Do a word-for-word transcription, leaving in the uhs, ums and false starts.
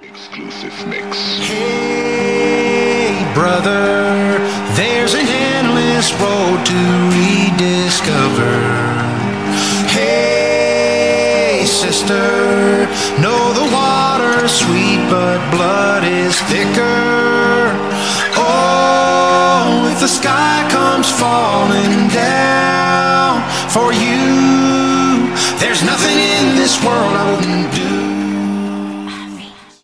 Exclusive mix. Hey, brother, there's an endless road to rediscover. Hey, sister, know the water's sweet, but blood is thicker. Oh, if the sky comes falling down for you, there's nothing in this world I wouldn't